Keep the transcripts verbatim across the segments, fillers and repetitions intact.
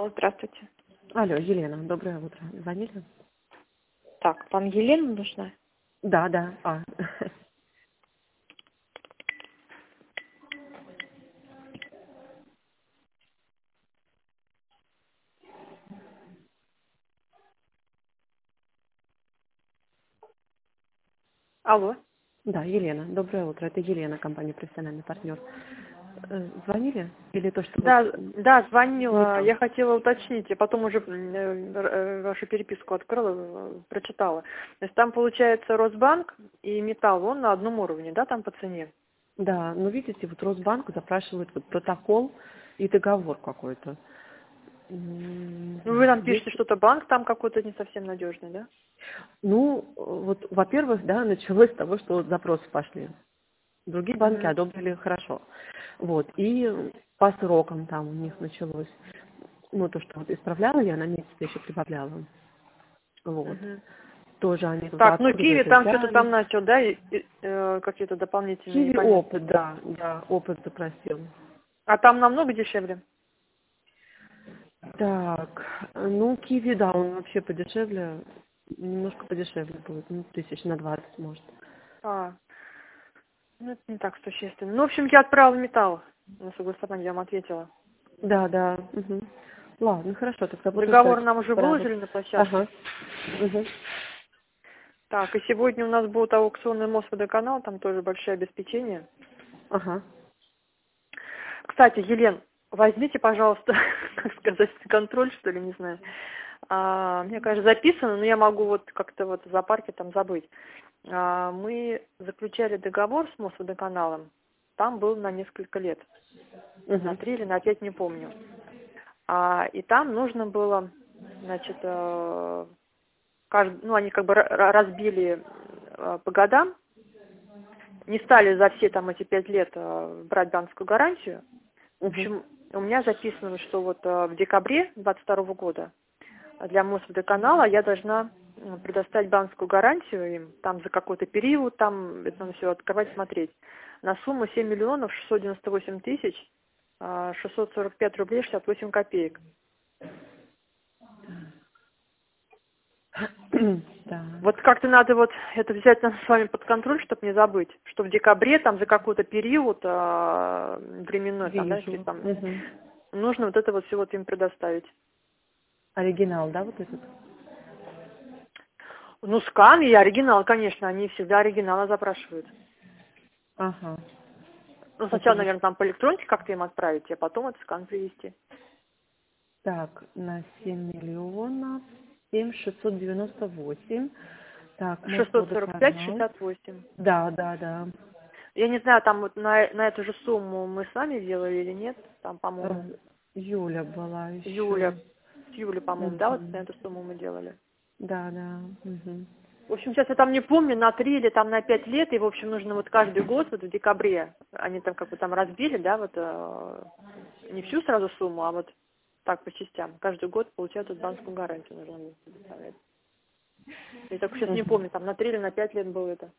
Алло, здравствуйте. Алло, Елена, доброе утро. Звонили? Так, вам Елена нужна? Да, да. А. Алло. Да, Елена, доброе утро. Это Елена, компания «Профессиональный партнер». Э, Звонили? Или то, что вот... Да, да, Не звонила. там. Я хотела уточнить, я потом уже м, э, э, вашу переписку открыла, э, прочитала. То есть там получается Росбанк и Металл, он на одном уровне, да, там по цене? Да, ну видите, вот Росбанк запрашивает вот протокол и договор какой-то. М, Ну, вы там Есть... пишете, что-то банк там какой-то не совсем надежный, да? Ну, вот, во-первых, да, началось с того, что вот запросы пошли. Другие банки Угу. одобрили хорошо. Вот. И по срокам там у них началось. Ну, то, что вот исправляла я, на месяц еще прибавляла. Вот. Угу. Тоже они говорят, а Так, ну откуда вы Киви это там что-то там взяли? начал, да, и- и, э, какие-то дополнительные Киви непонятные. опыт, да, да, опыт запросил. А там намного дешевле? Так, ну, Киви, да, он вообще подешевле, немножко подешевле будет, ну, тысяч на двадцать, может. А, ну это не так существенно. Ну, в общем, я отправила Металл на согласование, я вам ответила. Да, да, мгм. Ладно, хорошо, тогда буду Договор ждать. нам уже Правда. выложили на площадке. Ага. Мгм. Так, и сегодня у нас будет аукционный Мосводоканал, там тоже большое обеспечение. Ага. Кстати, Елен, возьмите, пожалуйста, как сказать, контроль, что ли, не знаю. А, мне, конечно, записано, но я могу вот как-то вот в зоопарке там забыть. А, мы заключали договор с Мосводоканалом, там был на несколько лет, на Угу. три или на пять, не помню. А, и там нужно было, значит, э, кажд- ну, они как бы ра- разбили э, по годам, не стали за все там эти пять лет э, брать банковскую гарантию. В Угу. общем, у меня записано, что вот э, в декабре двадцать второго года для Мосводоканала я должна м, предоставить банковскую гарантию им там за какой-то период, там это надо все открывать, смотреть, на сумму семь миллионов шестьсот девяносто восемь тысяч э, шестьсот сорок пять рублей шестьдесят восемь копеек. Да. Вот как-то надо вот это взять нам с вами под контроль, чтобы не забыть, что в декабре там за какой-то период э, временной, там, да, если Вижу. там Угу. нужно вот это вот все вот им предоставить. Оригинал, да, вот этот? Ну, скан и оригинал, конечно, они всегда оригиналы запрашивают. Ага. Ну, Это сначала, же... наверное, там по электронке как-то им отправить, а потом этот скан привезти. Так, на семь миллионов, семь шестьсот девяносто восемь. Так, шестьсот сорок пять Мосводоканал. шестьдесят восемь. Да, да, да. Я не знаю, там вот на, на эту же сумму мы с вами делали или нет. Там, Э, по-моему, Юля была Юля, еще. с Юлей, по-моему, да, вот на Угу. эту сумму мы делали. Да, да. Угу. В общем, сейчас я там не помню, на три или там на пять лет, и, в общем, нужно вот каждый год, вот в декабре, они там как бы там разбили, да, вот, э, не всю сразу сумму, а вот так по частям. Каждый год получают эту банковскую гарантию, нужно будет предоставлять. Я так сейчас не Угу. помню, там на три или на пять лет было это.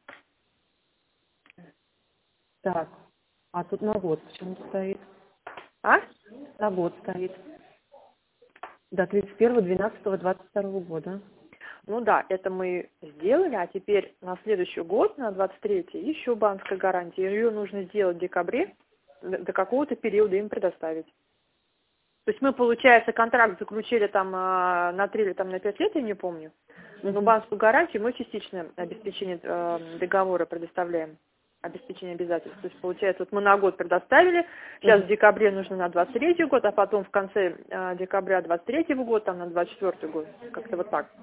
Так, а тут на год почему-то стоит. А? На год стоит. До тридцать первого двенадцатого двадцать второго года. Ну да, это мы сделали, а теперь на следующий год, на двадцать третий, еще банковская гарантия. Ее нужно сделать в декабре, до до какого-то периода им предоставить. То есть мы, получается, контракт заключили там а, на три или там на пять лет, я не помню. Но Угу. банковскую гарантию мы частичное обеспечение э, договора предоставляем, обеспечение обязательств. То есть, получается, вот мы на год предоставили, сейчас в Угу. декабре нужно на двадцать третий год, а потом в конце э, декабря двадцать третьего года, там на двадцать четвёртый год. Как-то вот так,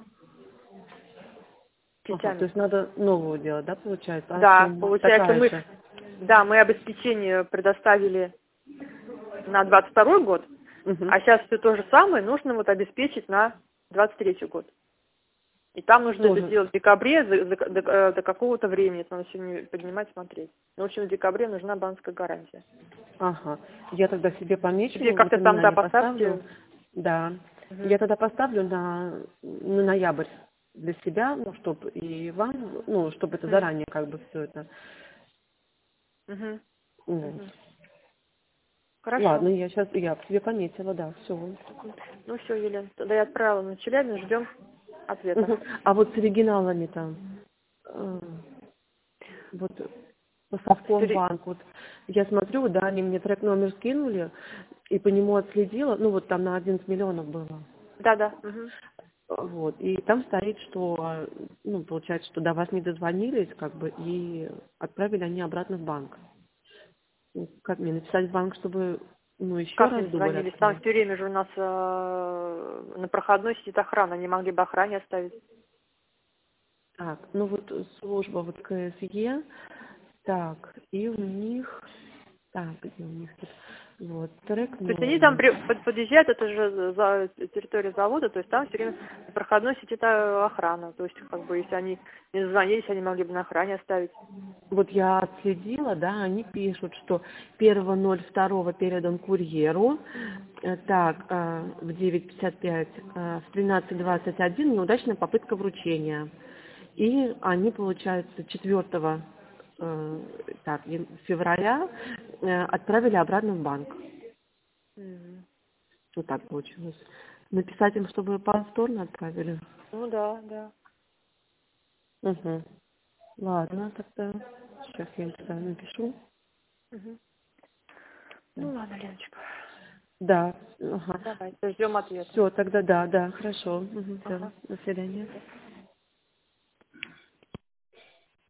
Ага, то частями. есть надо новую делать, да, получается? А Да, сумма получается, такая мы, же? да, мы обеспечение предоставили на двадцать второй год, Угу. а сейчас все то же самое нужно вот обеспечить на двадцать третий год. И там нужно это Тоже. сделать в декабре за- за- до, э, до какого-то времени. Это надо сегодня поднимать, смотреть. Ну, в общем, в декабре нужна банковская гарантия. Ага. Я тогда себе помечу, Теперь как-то там, да, напоминание поставлю. поставьте. Да. Я Мгм. тогда поставлю на, на ноябрь для себя, ну, чтобы и вам, ну, чтобы это Мгм. заранее как бы все это. Мгм. Вот. Мгм. Хорошо. Ладно, я сейчас, я себе пометила, да, все. Ну все, Елена, тогда я отправила на Челябинск, ждем ответа. А вот с оригиналами там, э, вот по Совкомбанк, вот я смотрю, да, они мне трек номер скинули, и по нему отследила, ну вот там на одиннадцать миллионов было. Да, да. Угу. Вот, и там стоит, что, ну, получается, что до вас не дозвонились, как бы, и отправили они обратно в банк. Ну, как мне написать в банк, чтобы, ну, еще Как раз не дубль звонили? Там открыть? все время же у нас э, на проходной сидит охрана, они могли бы охране оставить. Так, ну вот служба вот КСЕ, так, и у них, так, где у них тут, вот, трек То есть они там номер. при- под- подъезжают, это же за территория завода, то есть там все время на проходной сидит э, охрана. То есть, как бы, если они не звонились, они могли бы на охране оставить. Вот я отследила, да, они пишут, что первого ноль второго передан курьеру, э, так, э, в девять пятьдесят пять, э, в тринадцать двадцать один неудачная попытка вручения. И они, получается, четвертого э, так, ян- февраля э, отправили обратно в банк. Мгм. Вот так получилось. Написать им, чтобы повторно отправили. Ну да, да. Угу. Ладно, тогда сейчас я им тогда напишу. Мгм. Ну ладно, Леночка. Да, ага. Давай, ждем ответа. Все, тогда да, да, хорошо. Угу, все, Ага. до свидания.